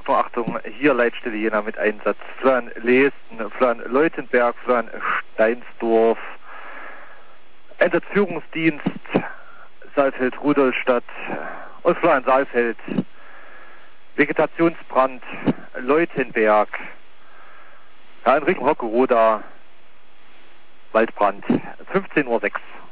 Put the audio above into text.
Achtung, Achtung, hier Leitstelle Jena mit Einsatz. Florian Leesten, Florian Leutenberg, Florian Steinsdorf, Einsatzführungsdienst Saalfeld-Rudolstadt und Florian Saalfeld, Vegetationsbrand Leutenberg, in Richtung Hockeroda, Waldbrand, 15:06 Uhr.